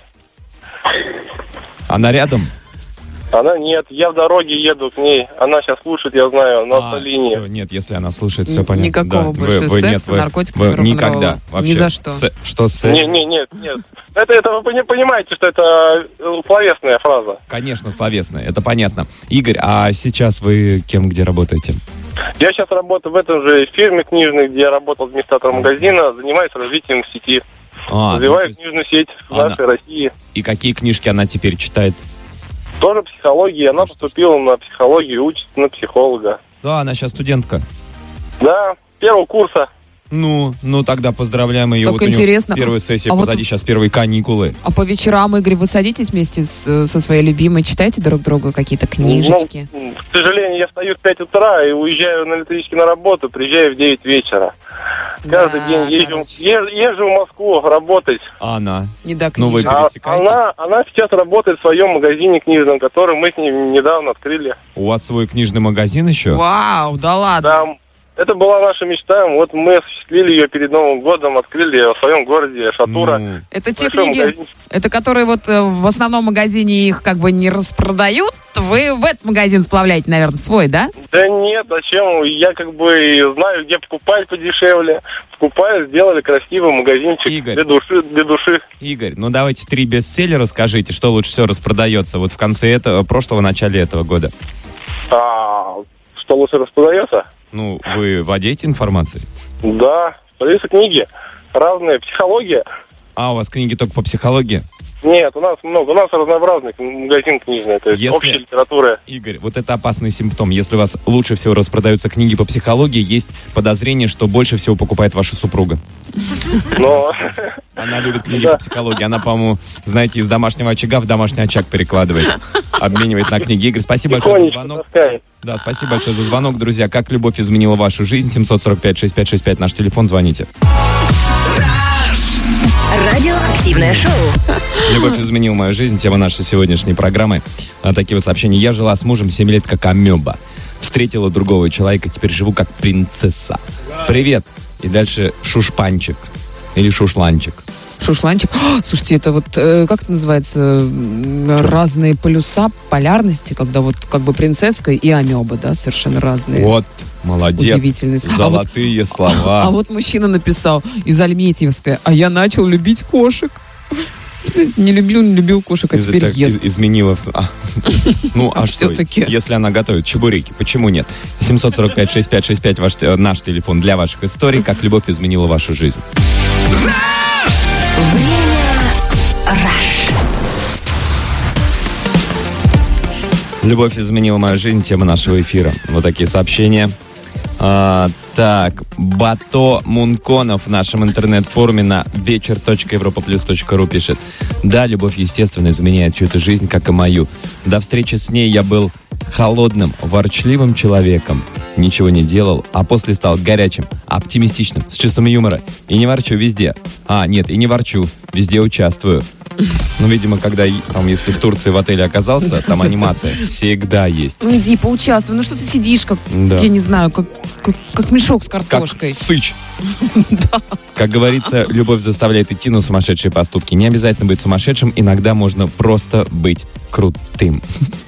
Она рядом? Она нет, я в дороге еду к ней. Она сейчас слушает, я знаю, на А, автолинии. всё, нет, если она слушает, все Н- понятно. никакого Да, больше вы- вы- секса, нет, вы- наркотиков вы и рок-н-ролла. Никогда. Ни Вообще. за что. С- что с... Не, не, нет, нет. Это, это вы пони- понимаете, что это э, словесная фраза. Конечно, словесное, это понятно. Игорь, а сейчас вы кем, где работаете? Я сейчас работаю в этом же фирме книжной, где я работал администратором магазина, занимаюсь развитием сети. А, ну, то Развиваю есть- книжную сеть в Она- нашей России. И какие книжки она теперь читает? Тоже психология. Она поступила на психологию, учится на психолога. Да, она сейчас студентка. Да, первого курса. Ну, ну тогда поздравляем ее. Так вот у неё интересно. первая сессия А вот- позади, сейчас первые каникулы. А по вечерам, Игорь, вы садитесь вместе с- со своей любимой, читаете друг другу какие-то книжечки? Ну, к сожалению, я встаю в пять утра и уезжаю на электричке на работу, приезжаю в девять вечера. Каждый Да, день езжу, короче. езжу, езжу в Москву работать. А она? Не до Ну, вы книжек. А пересекаетесь? она, она сейчас работает в своем магазине книжном, который мы с ней недавно открыли. У вас свой книжный магазин еще? Вау, да ладно. Там это была наша мечта. Вот мы осуществили ее перед Новым годом, открыли в своем городе Шатура. Ну, Это те Большой книги, магазин. это которые вот э, в основном магазине их как бы не распродают. Вы в этот магазин сплавляете, наверное, свой, да? Да нет, зачем? Я как бы знаю, где покупать подешевле. Покупаю, сделали красивый магазинчик Игорь. для души, для души. Игорь, ну давайте три бестселлера скажите, что лучше всего распродается вот в конце этого, прошлого, начале этого года. А, что лучше распродается? Ну, вы владеете информацией? Да, продаются книги разные, психология. А, у вас книги только по психологии? Нет, у нас много, у нас разнообразный магазин книжный, то есть Если- общая литература. Игорь, вот это опасный симптом. Если у вас лучше всего распродаются книги по психологии, есть подозрение, что больше всего покупает ваша супруга. Но Она любит книги по психологии. Она, по-моему, знаете, из домашнего очага в домашний очаг перекладывает. Обменивает на книги. Игорь, спасибо большое за тихонечко звонок. таскает. Да, спасибо большое за звонок, друзья. Как любовь изменила вашу жизнь? семь сорок пять шестьдесят пять шестьдесят пять, наш телефон, звоните. Радиоактивное шоу. Любовь изменила мою жизнь. Тема нашей сегодняшней программы. А, такие вот сообщения. Я жила с мужем семь лет как амеба. Встретила другого человека, теперь живу как принцесса. Привет. И дальше шушпанчик. Или шушланчик. Шушланчик. О, слушайте, это вот, э, как это называется, м, разные полюса полярности, когда вот как бы принцесска и амеба, да, совершенно разные. Вот, молодец. Удивительность. А вот- Золотые слова. А вот мужчина написал из Альметьевской, а я начал любить кошек. Не люблю, не любил кошек, а Из- теперь так, ест. из- изменила. в- а. Ну, а что, Всё-таки. если она готовит чебуреки, почему нет? семь сорок пять шестьдесят пять шестьдесят пять, ваш, э, наш телефон для ваших историй, как любовь изменила вашу жизнь. Любовь изменила мою жизнь, тема нашего эфира. Вот такие сообщения. А, так, Бато Мунконов в нашем интернет-форуме на вечер точка европа плюс точка ру пишет. Да, любовь, естественно, изменяет чью-то жизнь, как и мою. До встречи с ней я был холодным, ворчливым человеком. Ничего не делал, а после стал горячим, оптимистичным, с чувством юмора. И не ворчу везде. А, нет, и не ворчу, везде участвую. Ну, видимо, когда, там, если в Турции в отеле оказался, там анимация всегда есть. Ну иди, поучаствуй. Ну что ты сидишь, как, Да. я не знаю, как, как, как мешок с Как картошкой. сыч. Как говорится, любовь заставляет идти на сумасшедшие поступки. Не обязательно быть сумасшедшим, иногда можно просто быть крутым.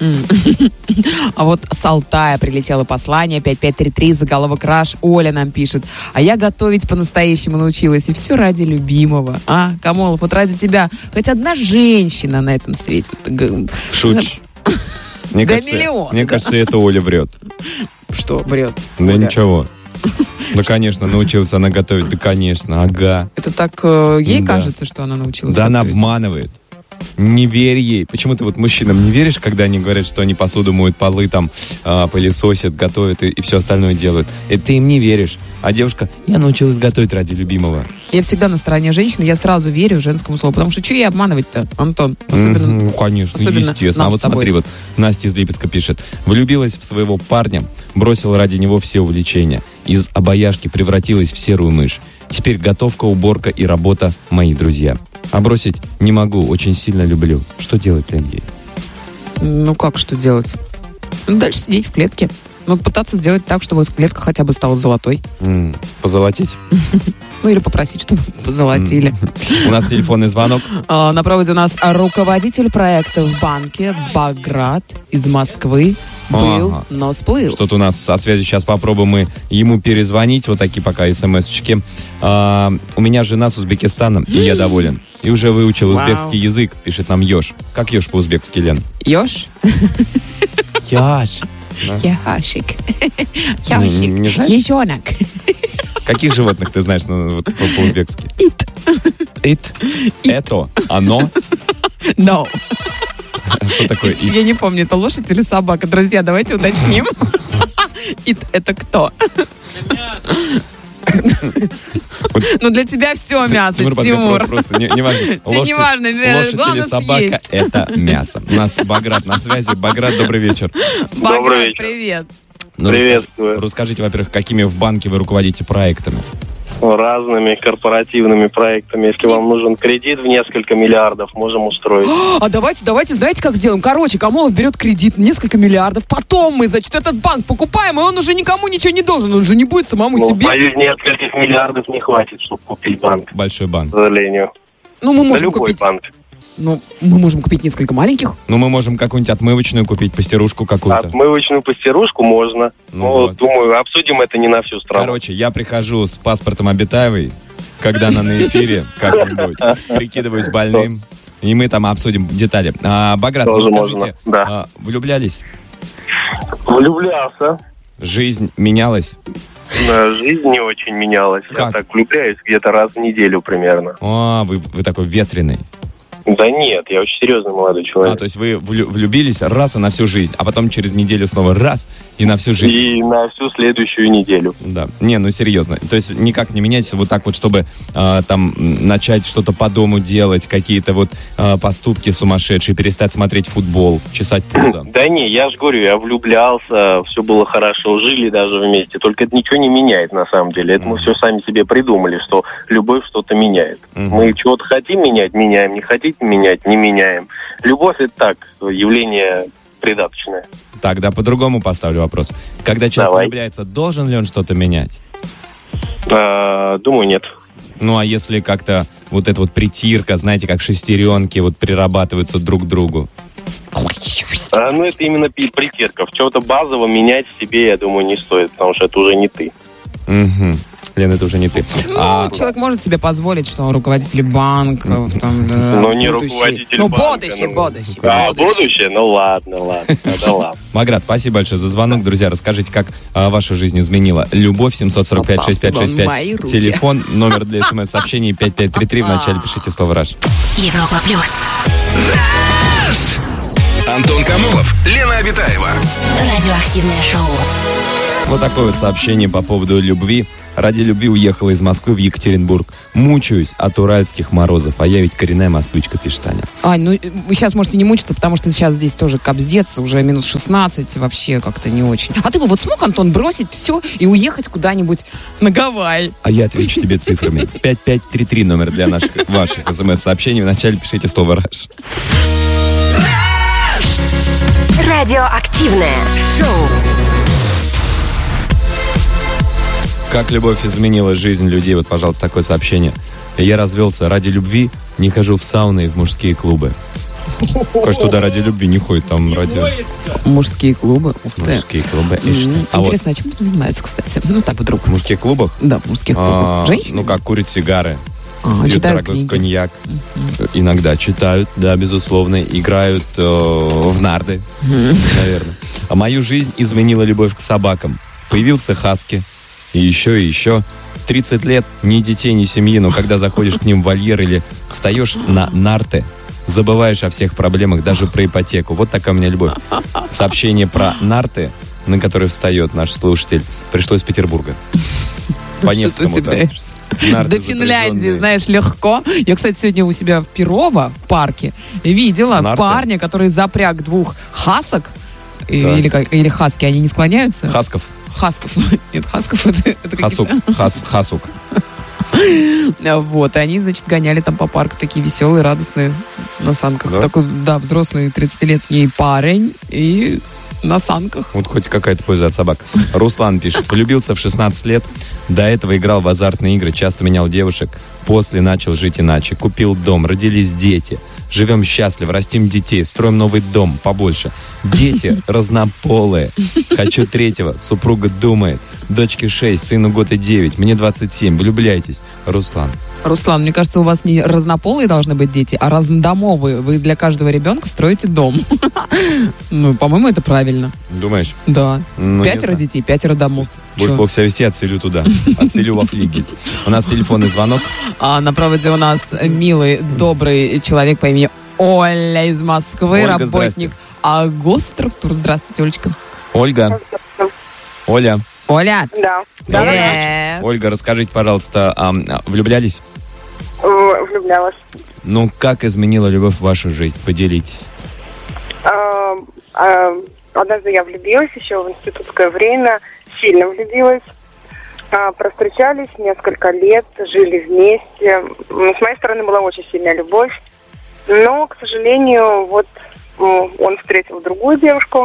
А вот с Алтая прилетело послание пять пять три три, заголовок «Раш». Оля нам пишет. А я готовить по-настоящему научилась. И все ради любимого. А, Камолов, вот ради тебя. Хоть одна женщина на этом свете. Вот, г- Шутишь. Мне Да кажется, миллион, мне да. кажется, это Оля врет. Что, врет? Да Оля? ничего. Да, конечно, научилась она готовить. Да, конечно, ага. Это так э, ей Да. кажется, что она научилась Да она готовить? обманывает. Не верь ей. Почему ты вот мужчинам не веришь, когда они говорят, что они посуду моют, полы там, а, пылесосят, готовят и, и все остальное делают? Это ты им не веришь. А девушка, я научилась готовить ради любимого. Я всегда на стороне женщины, я сразу верю женскому слову. Потому что что ей обманывать-то, Антон? Особенно... Мгм, ну, конечно, особенно естественно. А нам вот с тобой. смотри, вот Настя из Липецка пишет. Влюбилась в своего парня, бросила ради него все увлечения. Из обаяшки превратилась в серую мышь. Теперь готовка, уборка и работа мои друзья. А бросить не могу, очень сильно люблю. Что делать, Лен, ей? Ну как, что делать? Ну, дальше сидеть в клетке. Ну, пытаться сделать так, чтобы клетка хотя бы стала золотой. М, Позолотить? Ну, или попросить, чтобы позолотили. У нас телефонный звонок. А, на проводе у нас руководитель проекта в банке Баграт из Москвы был, Ага. но сплыл. Что-то у нас со связью. Сейчас попробуем мы ему перезвонить. Вот такие пока смс-очки. А, у меня жена с Узбекистаном, и я доволен. И уже выучил Вау. узбекский язык, пишет нам Ёж. Как Ёж по-узбекски, Лен? Ёж? Ёж. Яшик. Не- не- не Яшик. знаешь? Ежонок. Каких животных ты знаешь ну, вот, по- по-узбекски? Ит. Ит. Это. Оно. No. А что такое ит? Я не помню, это лошадь или собака. Друзья, давайте уточним. Ит — это кто? Ну, для тебя все мясо, Тимур, Баграт, Тимур. просто не, не важно. Тебе Лошадь- не важно, э, лошадь главное или собака съесть. – это мясо. У нас Баграт на связи. Баграт, добрый вечер. Баграт, вечер. привет. Ну, Приветствую. расскажите, расскажите, во-первых, какими в банке вы руководите проектами? Разными корпоративными проектами. Если вам нужен кредит в несколько миллиардов, можем устроить. А давайте, давайте, знаете, как сделаем? Короче, Камолов берет кредит несколько миллиардов, потом мы, значит, этот банк покупаем, и он уже никому ничего не должен, он же не будет самому Ну, себе. боюсь, нескольких миллиардов не хватит, чтобы купить банк, Большой к банк. сожалению. Ну, мы Да можем любой купить... банк. Ну, мы можем купить несколько маленьких. Ну, мы можем какую-нибудь отмывочную купить, постирушку какую-то. Отмывочную постирушку можно. Ну Ну, вот. думаю, обсудим это не на всю страну. Короче, я прихожу с паспортом Обитаевой, когда она на эфире, как-нибудь, прикидываюсь больным, и мы там обсудим детали. А, Баграт, вы Тоже скажите, можно, да. а, влюблялись? Влюблялся. Жизнь менялась? Э, Жизнь не очень менялась. Как? Я так влюбляюсь где-то раз в неделю примерно. А, вы, вы такой ветреный. Да нет, я очень серьезный молодой А, человек. то есть вы влю- влюбились раз и на всю жизнь, а потом через неделю снова раз и на всю жизнь. И на всю следующую неделю. Да. Не, ну серьезно. То есть никак не меняйтесь вот так вот, чтобы э, там м, начать что-то по дому делать, какие-то вот э, поступки сумасшедшие, перестать смотреть футбол, чесать пузо. Да не, я же говорю, я влюблялся, все было хорошо, жили даже вместе. Только это ничего не меняет на самом деле. Это мы все сами себе придумали, что любовь что-то меняет. Мгм. Мы чего-то хотим менять, меняем. Не хотите менять, не меняем. Любовь это так, явление придаточное. Тогда по-другому поставлю вопрос. Когда человек Давай. влюбляется, должен ли он что-то менять? А, думаю, нет. Ну, а если как-то вот эта вот притирка, знаете, как шестеренки вот прирабатываются друг к другу? А, ну, это именно пи- притирка. В чего-то базово менять в себе, я думаю, не стоит, потому что это уже не ты. Угу. Лен, это уже не ты. Ну, А, человек может себе позволить, что он руководитель банка, там, да, Ну, не будущий. руководитель Ну, банка, будущий, ну. будущий. А, будущее? Ну, ладно, ладно. Да ладно. Маград, спасибо большое за звонок. Друзья, расскажите, как а, вашу жизнь изменила любовь. семьсот сорок пять шестьдесят пять шестьдесят Попался бы в мои пять. руки. Телефон, номер для смс-сообщений пять пять три три. В начале пишите слово «Раш». Европа плюс. Антон Камолов, Лена Обитаева. Радиоактивное шоу. Вот такое вот сообщение по поводу любви. Ради любви уехала из Москвы в Екатеринбург. Мучаюсь от уральских морозов. А я ведь коренная москвичка, пишет Таня. Ань, ну вы сейчас можете не мучиться, потому что сейчас здесь тоже капздец, уже минус шестнадцать, вообще как-то не очень. А ты бы вот смог, Антон, бросить все и уехать куда-нибудь на Гавайи? А я отвечу тебе цифрами. пять пять три три номер для наших, ваших смс-сообщений. Вначале пишите слово «Раш». Радиоактивное шоу. Как любовь изменила жизнь людей. Вот, пожалуйста, такое сообщение. Я развелся ради любви, не хожу в сауны и в мужские клубы. Конечно, туда ради любви не ходит, там ради Мужские клубы, ух ты. мужские клубы. М, Ишь ты. А вот Интересно, а чем там занимаются, кстати? Ну так вдруг. в мужских клубах, Да, в мужских а, клубах. Женщины? ну как, курят сигары, А, пьют читают дорогой книги. коньяк, иногда читают, да, безусловно, играют э, в нарды, наверное. А мою жизнь изменила любовь к собакам. Появился хаски, и еще, и еще. тридцать лет, ни детей, ни семьи, но когда заходишь к ним в вольер или встаешь на нарты, забываешь о всех проблемах, даже про ипотеку. Вот такая у меня любовь. Сообщение про нарты, на которые встает наш слушатель, пришло из Петербурга. По Что ты Невскому там. удивляешься? Нарты До Финляндии, запряженные. знаешь, легко. Я, кстати, сегодня у себя в Перово, в парке, видела Нарты? парня, который запряг двух хасок, и- Так. или, как- или хаски, они не склоняются? Хасков. Хасков. Нет, хасков это, это Хасук. какие-то... Хас, хасук. Вот, и они, значит, гоняли там по парку, такие веселые, радостные, на санках. Да? Такой, да, взрослый тридцатилетний парень и на санках. Вот хоть какая-то польза от собак. Руслан пишет. Влюбился в шестнадцать лет. До этого играл в азартные игры, часто менял девушек. После начал жить иначе. Купил дом, родились дети. Живем счастливо, растим детей, строим новый дом побольше. Дети разнополые. Хочу третьего. Супруга думает. Дочке шесть, сыну год и девять. Мне двадцать семь. Влюбляйтесь. Руслан. Руслан, мне кажется, у вас не разнополые должны быть дети, а разнодомовые. Вы для каждого ребенка строите дом. Ну, по-моему, это правильно. Думаешь? Да. Ну, не Пятеро знаю. детей, пятеро домов. Будешь Чё? плохо себя вести, отселю туда. Отселю во флигель. У нас телефонный звонок. А на проводе у нас милый, добрый человек по имени Оля из Москвы, Ольга, работник Агоструктур. Здравствуйте, Олечка. Ольга. Оля. Оля. Да. Привет. Ольга, расскажите, пожалуйста, а, а, влюблялись? В- Влюблялась. Ну, как изменила любовь в вашу жизнь? Поделитесь. А, а, Однажды я влюбилась еще в институтское время. Сильно влюбилась. А, Провстречались несколько лет, жили вместе. М, С моей стороны была очень сильная любовь. Но, к сожалению, вот м, он встретил другую девушку.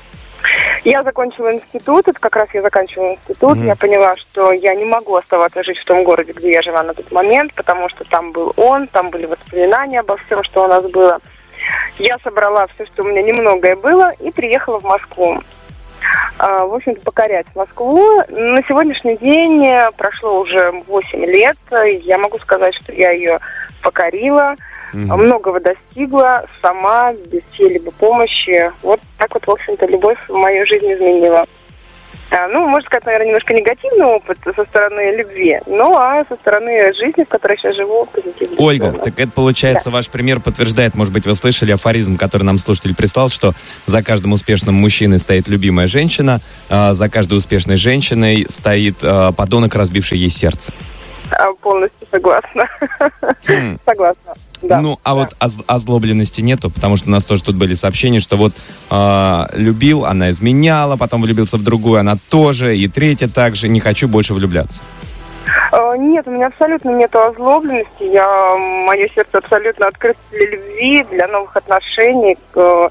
Я закончила институт, это как раз я заканчивала институт. Мгм. Я поняла, что я не могу оставаться жить в том городе, где я жила на тот момент, потому что там был он, там были воспоминания обо всем, что у нас было. Я собрала все, что у меня немногое было, и приехала в Москву. А, В общем-то, покорять Москву. На сегодняшний день э, прошло уже восемь лет. Я могу сказать, что я ее покорила, Мгм. многого достигла сама, без чьей-либо помощи. Вот так вот, в общем-то, любовь в мою жизнь изменила. А, Ну, можно сказать, наверное, немножко негативный опыт со стороны любви, ну, а со стороны жизни, в которой я сейчас живу, позитивный. Ольга, так это получается, ваш пример подтверждает, может быть, вы слышали афоризм, который нам слушатель прислал, что за каждым успешным мужчиной стоит любимая женщина, а за каждой успешной женщиной стоит а, подонок, разбивший ей сердце. А, Полностью согласна. Хм. Согласна. Да. Ну, а Да. вот оз- озлобленности нету, потому что у нас тоже тут были сообщения, что вот а, любил, она изменяла, потом влюбился в другую, она тоже, и третья также, не хочу больше влюбляться. Э, Нет, у меня абсолютно нет озлобленности. Я, мое сердце абсолютно открыто для любви, для новых отношений. Э,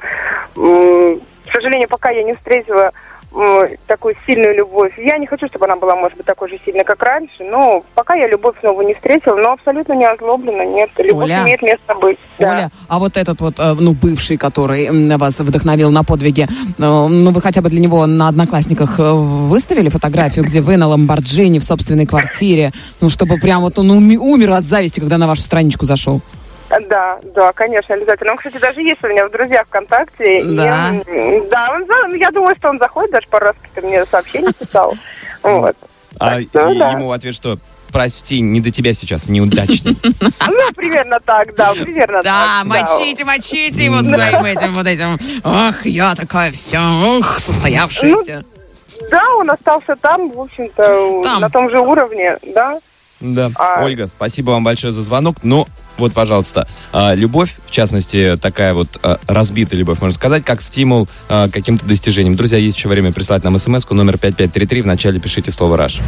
м, К сожалению, пока я не встретила м, такую сильную любовь. Я не хочу, чтобы она была, может быть, такой же сильной, как раньше, но пока я любовь снова не встретила, но абсолютно не озлоблена, нет. Любовь Оля. имеет место быть. Да. Оля, а вот этот вот, э, ну, бывший, который м, вас вдохновил на подвиги, э, ну, вы хотя бы для него на Одноклассниках э, выставили фотографию, где вы на Ламборджини в собственной квартире, ну, чтобы прям вот он уми- умер от зависти, когда на вашу страничку зашел? Да, да, конечно, обязательно. Он, кстати, даже есть у меня в друзьях ВКонтакте. Да? И, м, да, он, за- я думаю, что он заходит, даже пару раз как-то мне сообщение писал. Вот. А Так что и- да. ему в ответ что? Прости, не до тебя сейчас, неудачник. Ну, примерно так, да, примерно Да, так. мочите, мочите его своим этим вот этим. Ох, я такая вся, ох, состоявшаяся. Да, он остался там, в общем-то, Там. на том же уровне, да. Да. А- Ольга, спасибо вам большое за звонок. Но вот, пожалуйста, а, любовь, в частности, такая вот а, разбитая любовь, можно сказать, как стимул а, к каким-то достижениям. Друзья, есть еще время прислать нам смс-ку номер пять пять три три. В начале пишите слово «Раш».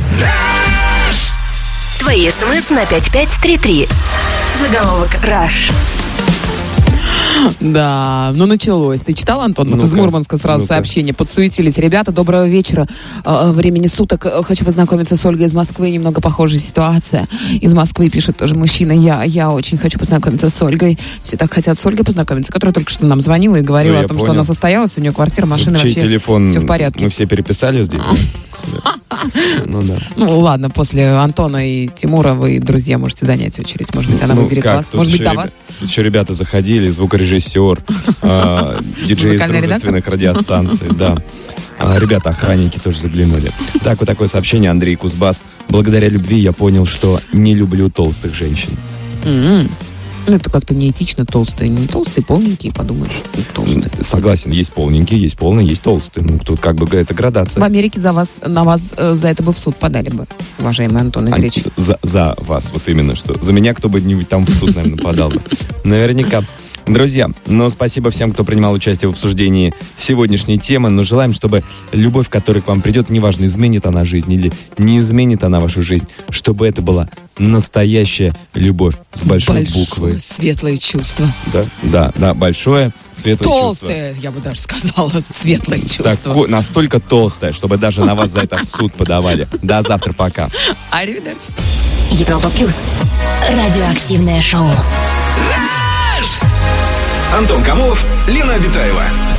Твои смс на пять пять три три. Заголовок «Раш». Да, ну началось. Ты читал, Антон? Вот из Ну-ка, Мурманска сразу ну-ка. сообщение. Подсуетились. Ребята, доброго вечера. Э, Времени суток. Э, Хочу познакомиться с Ольгой из Москвы. Немного похожая ситуация. Из Москвы пишет тоже мужчина. Я, я очень хочу познакомиться с Ольгой. Все так хотят с Ольгой познакомиться, которая только что нам звонила и говорила Ну, я о том, что понял. она состоялась, у нее квартира, машина, Чей вообще телефон все в порядке. мы все переписали здесь? Да. Ну да. Ну ладно, после Антона и Тимура вы, друзья, можете занять очередь. Может быть, она Ну, выберет как, вас. тут Может быть, еще до ребя- вас. Тут еще ребята заходили, звукорежиссер, а, диджей из Музыкальный дружественных радиостанций, да. А, Ребята, охранники тоже заглянули. Так, вот такое сообщение. Андрей Кузбасс. Благодаря любви я понял, что не люблю толстых женщин. М-м. Ну, это как-то неэтично, толстые. Не толстые, полненькие, подумаешь. Толстые. Согласен, есть полненькие, есть полные, есть толстые. Ну, тут как бы это В градация. Америке за вас, на вас э, за это бы в суд подали бы, уважаемый Антон А, Игоревич. За, за вас, вот именно что. За меня кто бы нибудь там в суд, наверное, подал бы. Наверняка. Друзья, ну, спасибо всем, кто принимал участие в обсуждении сегодняшней темы. Но желаем, чтобы любовь, которая к вам придет, неважно, изменит она жизнь или не изменит она вашу жизнь, чтобы это была настоящая любовь с большой Большое буквы. светлое чувство. Да, да, да, большое светлое чувство. Толстое, я бы даже сказала, светлое чувство. Так, настолько толстое, чтобы даже на вас за это в суд подавали. До завтра, пока. Аривидерчи. Европа плюс. Радиоактивное шоу. Антон Камолов, Лена Обитаева.